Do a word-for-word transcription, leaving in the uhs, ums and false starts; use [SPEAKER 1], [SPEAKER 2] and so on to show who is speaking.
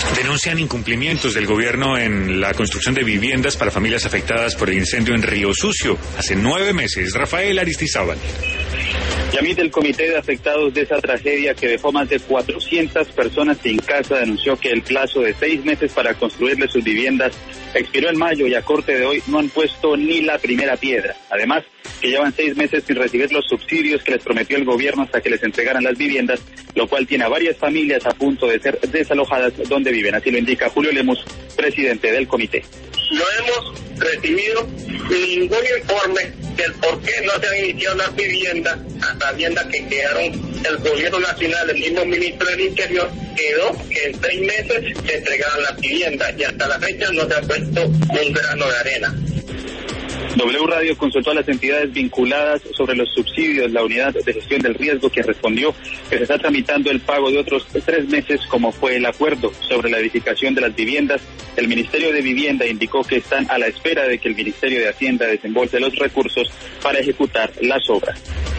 [SPEAKER 1] Denuncian incumplimientos del gobierno en la construcción de viviendas para familias afectadas por el incendio en Río Sucio. Hace nueve meses, Rafael Aristizábal.
[SPEAKER 2] Yamit, el comité de afectados de esa tragedia que dejó más de cuatrocientas personas sin casa, denunció que el plazo de seis meses para construirle sus viviendas expiró en mayo y a corte de hoy no han puesto ni la primera piedra. Además, que llevan seis meses sin recibir los subsidios que les prometió el gobierno hasta que les entregaran las viviendas, lo cual tiene a varias familias a punto de ser desalojadas donde viven. Así lo indica Julio Lemus, presidente del comité.
[SPEAKER 3] No hemos recibido ningún informe del por qué no se han iniciado las viviendas, a sabiendas que quedaron el gobierno nacional, el mismo ministro del Interior, quedó que en seis meses se entregaran las viviendas y hasta la fecha no se ha puesto un grano de arena.
[SPEAKER 2] W Radio consultó a las entidades vinculadas sobre los subsidios. La unidad de gestión del riesgo, que respondió que se está tramitando el pago de otros tres meses, como fue el acuerdo sobre la edificación de las viviendas. El Ministerio de Vivienda indicó que están a la espera de que el Ministerio de Hacienda desembolse los recursos para ejecutar las obras.